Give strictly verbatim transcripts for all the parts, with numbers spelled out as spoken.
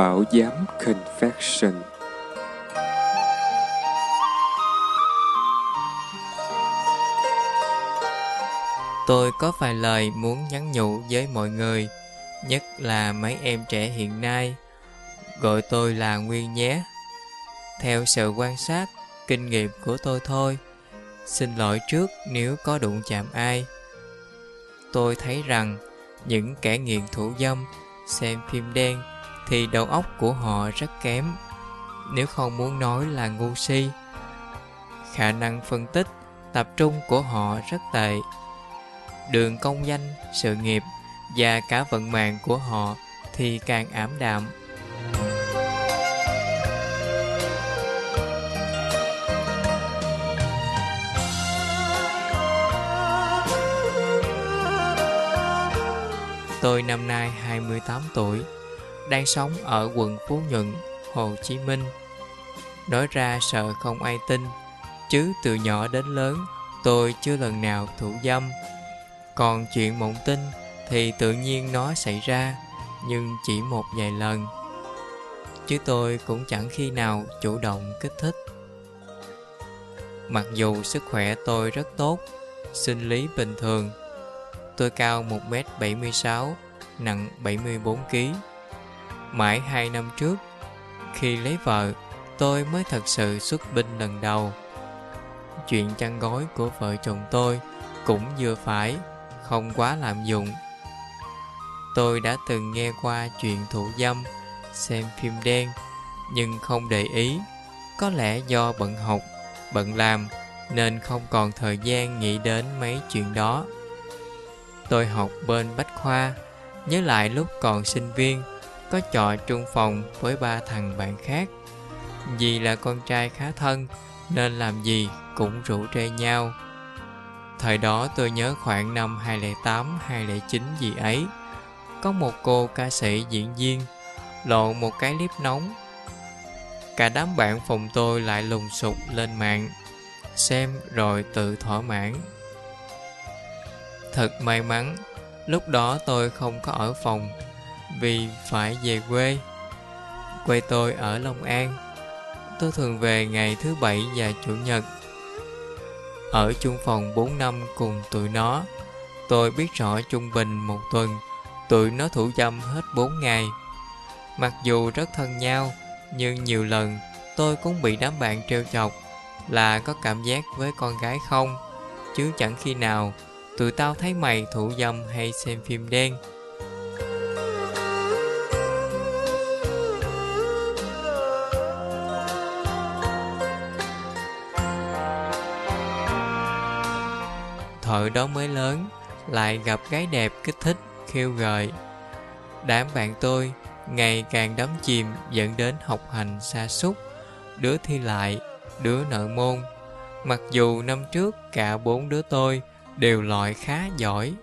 Bảo Giám Confession. Tôi có vài lời muốn nhắn nhủ với mọi người, nhất là mấy em trẻ hiện nay. Gọi tôi là Nguyên nhé. Theo sự quan sát, kinh nghiệm của tôi thôi. Xin lỗi trước nếu có đụng chạm ai. Tôi thấy rằng những kẻ nghiện thủ dâm xem phim đen thì đầu óc của họ rất kém, nếu không muốn nói là ngu si. Khả năng phân tích, tập trung của họ rất tệ. Đường công danh, sự nghiệp và cả vận mạng của họ thì càng ảm đạm. Tôi năm nay hai mươi tám tuổi, đang sống ở quận Phú Nhuận, Hồ Chí Minh. Nói ra sợ không ai tin, chứ từ nhỏ đến lớn tôi chưa lần nào thủ dâm. Còn chuyện mộng tinh thì tự nhiên nó xảy ra, nhưng chỉ một vài lần. Chứ tôi cũng chẳng khi nào chủ động kích thích. Mặc dù sức khỏe tôi rất tốt, sinh lý bình thường. Tôi cao một mét bảy mươi sáu, nặng bảy mươi bốn ki lô gam. Mãi hai năm trước, khi lấy vợ, tôi mới thật sự xuất binh lần đầu. Chuyện chăn gối của vợ chồng tôi cũng vừa phải, không quá lạm dụng. Tôi đã từng nghe qua chuyện thủ dâm, xem phim đen, nhưng không để ý. Có lẽ do bận học, bận làm, nên không còn thời gian nghĩ đến mấy chuyện đó. Tôi học bên Bách Khoa, nhớ lại lúc còn sinh viên, có trọ chung phòng với ba thằng bạn khác. Vì là con trai khá thân, nên làm gì cũng rủ rê nhau. Thời đó tôi nhớ khoảng năm hai không không tám hai không không chín gì ấy, có một cô ca sĩ diễn viên lộ một cái clip nóng. Cả đám bạn phòng tôi lại lùng sục lên mạng, xem rồi tự thỏa mãn. Thật may mắn, lúc đó tôi không có ở phòng, vì phải về quê. Quê tôi ở Long An. Tôi thường về ngày thứ bảy và chủ nhật. Ở chung phòng bốn năm cùng tụi nó, tôi biết rõ trung bình một tuần tụi nó thủ dâm hết bốn ngày. Mặc dù rất thân nhau, nhưng nhiều lần tôi cũng bị đám bạn trêu chọc là có cảm giác với con gái không, chứ chẳng khi nào tụi tao thấy mày thủ dâm hay xem phim đen. Thời đó mới lớn, lại gặp gái đẹp kích thích, khiêu gợi. Đám bạn tôi ngày càng đắm chìm, dẫn đến học hành sa sút, đứa thi lại, đứa nợ môn. Mặc dù năm trước cả bốn đứa tôi đều loại khá giỏi.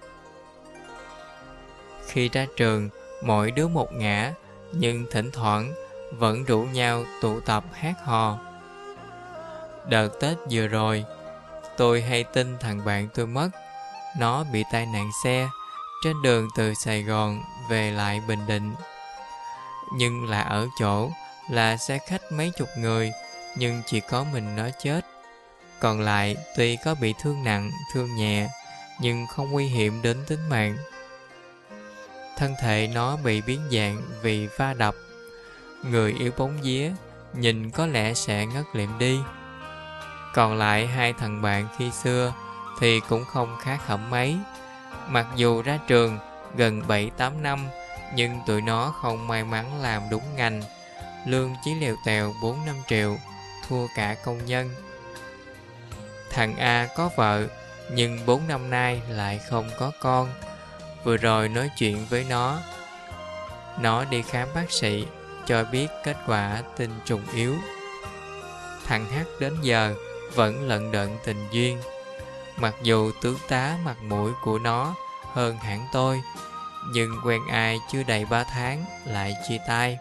Khi ra trường, mỗi đứa một ngã, nhưng thỉnh thoảng vẫn rủ nhau tụ tập hát hò. Đợt Tết vừa rồi, tôi hay tin thằng bạn tôi mất. Nó bị tai nạn xe trên đường từ Sài Gòn về lại Bình Định. Nhưng là ở chỗ là xe khách mấy chục người, nhưng chỉ có mình nó chết. Còn lại tuy có bị thương nặng, thương nhẹ, nhưng không nguy hiểm đến tính mạng. Thân thể nó bị biến dạng vì va đập. Người yếu bóng vía, nhìn có lẽ sẽ ngất lịm đi. Còn lại hai thằng bạn khi xưa thì cũng không khác hẳn mấy. Mặc dù ra trường gần bảy tám năm, nhưng tụi nó không may mắn làm đúng ngành. Lương chỉ lèo tèo bốn năm triệu, thua cả công nhân. Thằng A có vợ, nhưng bốn năm nay lại không có con. Vừa rồi nói chuyện với nó, nó đi khám bác sĩ, cho biết kết quả tinh trùng yếu. Thằng H đến giờ vẫn lận đận tình duyên. Mặc dù tướng tá mặt mũi của nó hơn hẳn tôi, nhưng quen ai chưa đầy ba tháng lại chia tay.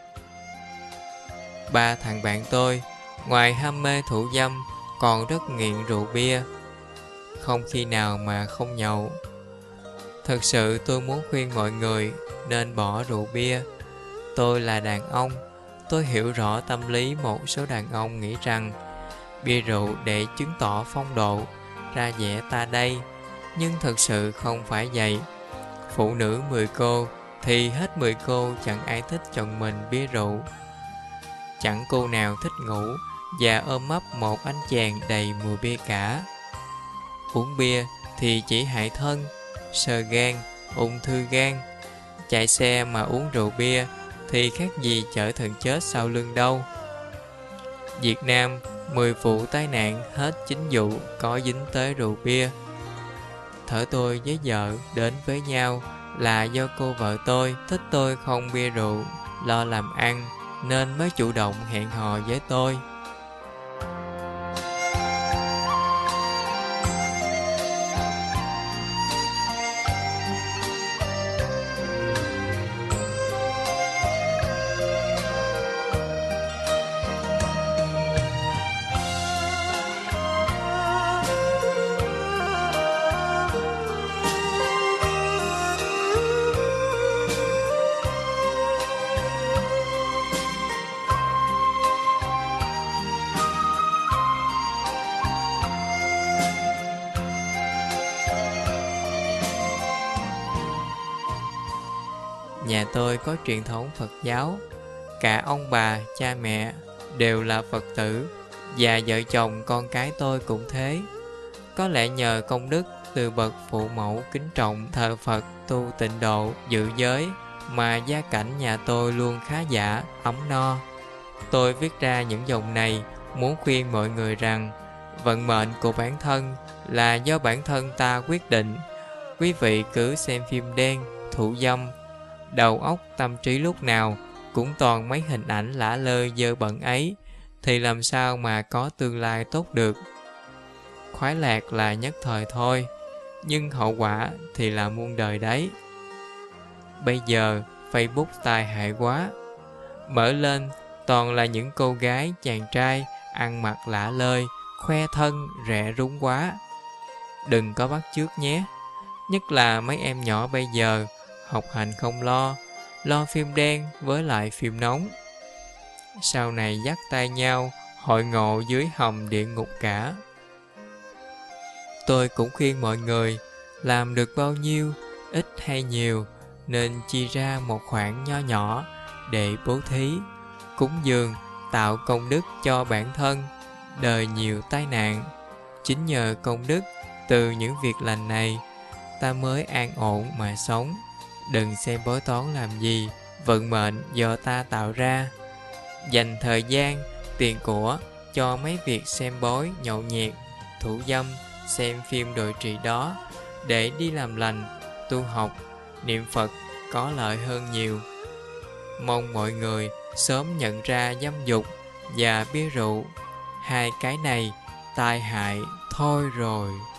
Ba thằng bạn tôi, ngoài ham mê thủ dâm, còn rất nghiện rượu bia. Không khi nào mà không nhậu. Thật sự tôi muốn khuyên mọi người nên bỏ rượu bia. Tôi là đàn ông, Tôi hiểu rõ tâm lý một số đàn ông nghĩ rằng bia rượu để chứng tỏ phong độ, ra vẻ ta đây, nhưng thực sự không phải vậy. Phụ nữ mười cô thì hết mười cô chẳng ai thích chồng mình bia rượu. Chẳng cô nào thích ngủ và ôm ấp một anh chàng đầy mùi bia cả. Uống bia thì chỉ hại thân, xơ gan, ung thư gan. Chạy xe mà uống rượu bia thì khác gì chở thần chết sau lưng đâu. Việt Nam, mười vụ tai nạn hết chín vụ có dính tới rượu bia. Thở tôi với vợ đến với nhau là do cô vợ tôi thích tôi không bia rượu, lo làm ăn nên mới chủ động hẹn hò với tôi. Nhà tôi có truyền thống Phật giáo, cả ông bà, cha mẹ đều là Phật tử, và vợ chồng con cái tôi cũng thế. Có lẽ nhờ công đức từ bậc phụ mẫu kính trọng thờ Phật, tu tịnh độ, giữ giới mà gia cảnh nhà tôi luôn khá giả, ấm no. Tôi viết ra những dòng này muốn khuyên mọi người rằng vận mệnh của bản thân là do bản thân ta quyết định. Quý vị cứ xem phim đen, thủ dâm, đầu óc tâm trí lúc nào cũng toàn mấy hình ảnh lả lơi dơ bẩn ấy, thì làm sao mà có tương lai tốt được. Khoái lạc là nhất thời thôi, nhưng hậu quả thì là muôn đời đấy. Bây giờ Facebook tai hại quá, mở lên toàn là những cô gái chàng trai ăn mặc lả lơi, khoe thân rẻ rúng quá. Đừng có bắt chước nhé, nhất là mấy em nhỏ bây giờ học hành không lo, lo phim đen với lại phim nóng. Sau này dắt tay nhau hội ngộ dưới hầm địa ngục cả. Tôi cũng khuyên mọi người làm được bao nhiêu, ít hay nhiều, nên chi ra một khoản nho nhỏ để bố thí, cúng dường, tạo công đức cho bản thân. Đời nhiều tai nạn, chính nhờ công đức từ những việc lành này ta mới an ổn mà sống. Đừng xem bói toán làm gì, vận mệnh do ta tạo ra. Dành thời gian, tiền của cho mấy việc xem bói, nhậu nhẹt, thủ dâm, xem phim đồi trụy đó để đi làm lành, tu học, niệm Phật có lợi hơn nhiều. Mong mọi người sớm nhận ra dâm dục và bia rượu, hai cái này tai hại thôi rồi.